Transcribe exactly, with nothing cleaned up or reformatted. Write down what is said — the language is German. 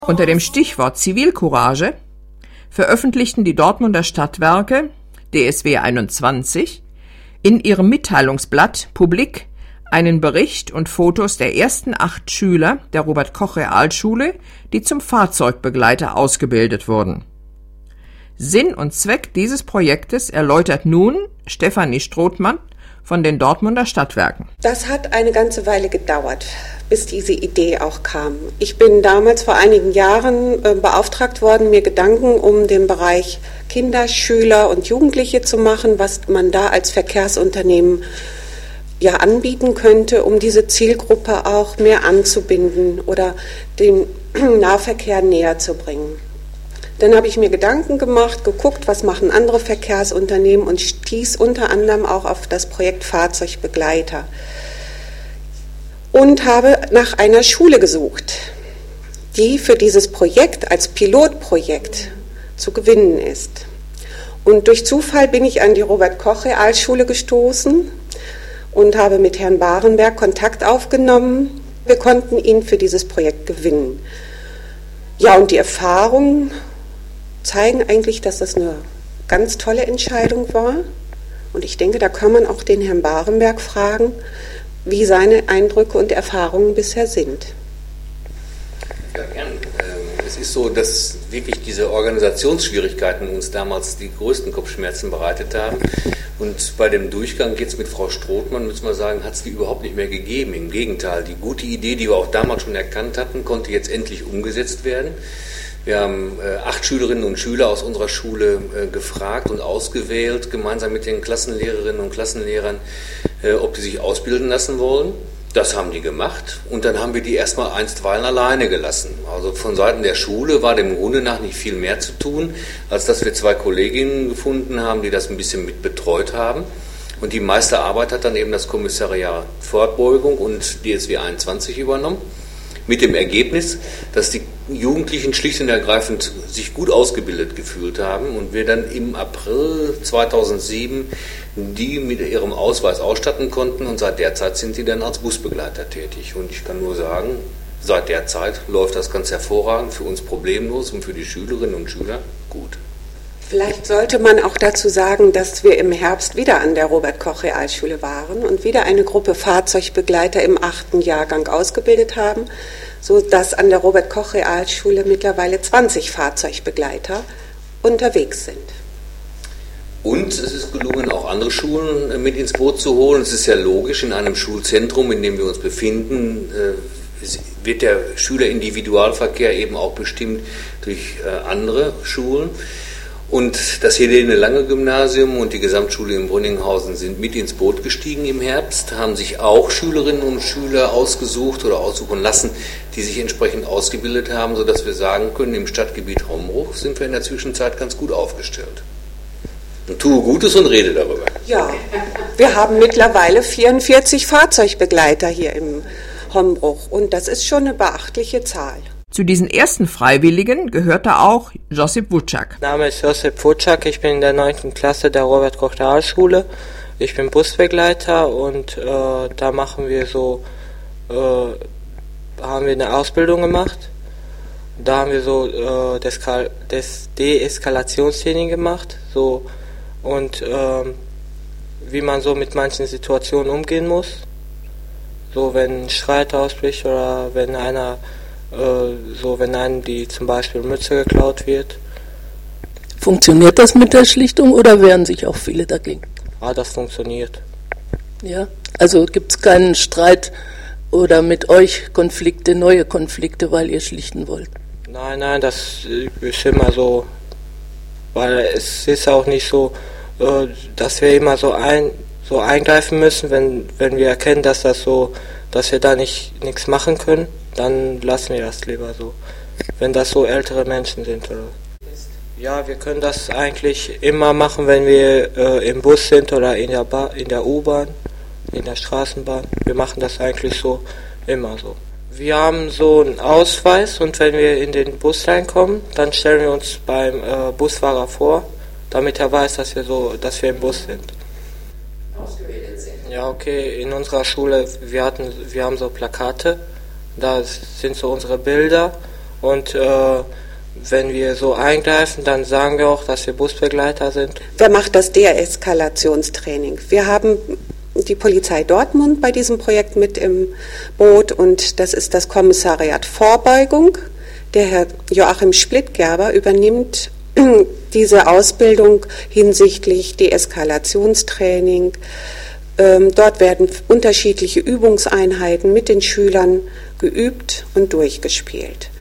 Unter dem Stichwort Zivilcourage veröffentlichten die Dortmunder Stadtwerke D S W einundzwanzig in ihrem Mitteilungsblatt Publik einen Bericht und Fotos der ersten acht Schüler der Robert-Koch-Realschule, die zum Fahrzeugbegleiter ausgebildet wurden. Sinn und Zweck dieses Projektes erläutert nun Stefanie Strothmann von den Dortmunder Stadtwerken. Das hat eine ganze Weile gedauert, bis diese Idee auch kam. Ich bin damals vor einigen Jahren äh, beauftragt worden, mir Gedanken um den Bereich Kinder, Schüler und Jugendliche zu machen, was man da als Verkehrsunternehmen ja anbieten könnte, um diese Zielgruppe auch mehr anzubinden oder den Nahverkehr näher zu bringen. Dann habe ich mir Gedanken gemacht, geguckt, was machen andere Verkehrsunternehmen und stieß unter anderem auch auf das Projekt Fahrzeugbegleiter und habe nach einer Schule gesucht, die für dieses Projekt als Pilotprojekt zu gewinnen ist. Und durch Zufall bin ich an die Robert-Koch-Realschule gestoßen und habe mit Herrn Barenberg Kontakt aufgenommen. Wir konnten ihn für dieses Projekt gewinnen. Ja, und die Erfahrungen zeigen eigentlich, dass das eine ganz tolle Entscheidung war. Und ich denke, da kann man auch den Herrn Barenberg fragen, wie seine Eindrücke und Erfahrungen bisher sind. Ja, gern. Es ist so, dass wirklich diese Organisationsschwierigkeiten uns damals die größten Kopfschmerzen bereitet haben. Und bei dem Durchgang jetzt mit Frau Strothmann, müssen wir sagen, hat es die überhaupt nicht mehr gegeben. Im Gegenteil, die gute Idee, die wir auch damals schon erkannt hatten, konnte jetzt endlich umgesetzt werden. Wir haben äh, acht Schülerinnen und Schüler aus unserer Schule äh, gefragt und ausgewählt, gemeinsam mit den Klassenlehrerinnen und Klassenlehrern, äh, ob die sich ausbilden lassen wollen. Das haben die gemacht und dann haben wir die erstmal einstweilen alleine gelassen. Also von Seiten der Schule war dem Grunde nach nicht viel mehr zu tun, als dass wir zwei Kolleginnen gefunden haben, die das ein bisschen mit betreut haben. Und die meiste Arbeit hat dann eben das Kommissariat Fortbeugung und D S W einundzwanzig übernommen. Mit dem Ergebnis, dass die Jugendlichen schlicht und ergreifend sich gut ausgebildet gefühlt haben und wir dann im April zweitausendsieben die mit ihrem Ausweis ausstatten konnten und seit der Zeit sind sie dann als Busbegleiter tätig. Und ich kann nur sagen, seit der Zeit läuft das ganz hervorragend, für uns problemlos und für die Schülerinnen und Schüler gut. Vielleicht sollte man auch dazu sagen, dass wir im Herbst wieder an der Robert-Koch-Realschule waren und wieder eine Gruppe Fahrzeugbegleiter im achten Jahrgang ausgebildet haben, sodass an der Robert-Koch-Realschule mittlerweile zwanzig Fahrzeugbegleiter unterwegs sind. Und es ist gelungen, auch andere Schulen mit ins Boot zu holen. Es ist ja logisch, in einem Schulzentrum, in dem wir uns befinden, wird der Schülerindividualverkehr eben auch bestimmt durch andere Schulen. Und das Helene-Lange-Gymnasium und die Gesamtschule in Brünninghausen sind mit ins Boot gestiegen im Herbst, haben sich auch Schülerinnen und Schüler ausgesucht oder aussuchen lassen, die sich entsprechend ausgebildet haben, sodass wir sagen können, im Stadtgebiet Hombruch sind wir in der Zwischenzeit ganz gut aufgestellt. Und tue Gutes und rede darüber. Ja, wir haben mittlerweile vierundvierzig Fahrzeugbegleiter hier im Hombruch und das ist schon eine beachtliche Zahl. Zu diesen ersten Freiwilligen gehörte auch Josip Vucak. Mein Name ist Josip Vucak, ich bin in der neunten Klasse der Robert-Koch-Realschule. Ich bin Busbegleiter und äh, da machen wir so, äh, haben wir eine Ausbildung gemacht. Da haben wir so äh, Deska- das Deeskalationstraining gemacht, so und äh, wie man so mit manchen Situationen umgehen muss. So wenn ein Streit ausbricht oder wenn einer so, wenn einem die zum Beispiel Mütze geklaut wird. Funktioniert das mit der Schlichtung oder wehren sich auch viele dagegen? Ah, das funktioniert. Ja, also gibt es keinen Streit oder mit euch Konflikte, neue Konflikte, weil ihr schlichten wollt? Nein, nein, das ist immer so, weil es ist auch nicht so, dass wir immer so ein, so eingreifen müssen, wenn, wenn wir erkennen, dass das so, dass wir da nicht nichts machen können. Dann lassen wir das lieber so, wenn das so ältere Menschen sind. Oder? Ja, wir können das eigentlich immer machen, wenn wir äh, im Bus sind oder in der, ba- in der U-Bahn, in der Straßenbahn. Wir machen das eigentlich so immer so. Wir haben so einen Ausweis und wenn wir in den Bus reinkommen, dann stellen wir uns beim äh, Busfahrer vor, damit er weiß, dass wir, so, dass wir im Bus sind. Ausgebildet sind. Ja, okay, in unserer Schule, wir, hatten, wir haben so Plakate. Da sind so unsere Bilder und äh, wenn wir so eingreifen, dann sagen wir auch, dass wir Busbegleiter sind. Wer macht das Deeskalationstraining? Wir haben die Polizei Dortmund bei diesem Projekt mit im Boot und das ist das Kommissariat Vorbeugung. Der Herr Joachim Splittgerber übernimmt diese Ausbildung hinsichtlich Deeskalationstraining. Ähm, dort werden unterschiedliche Übungseinheiten mit den Schülern geübt und durchgespielt.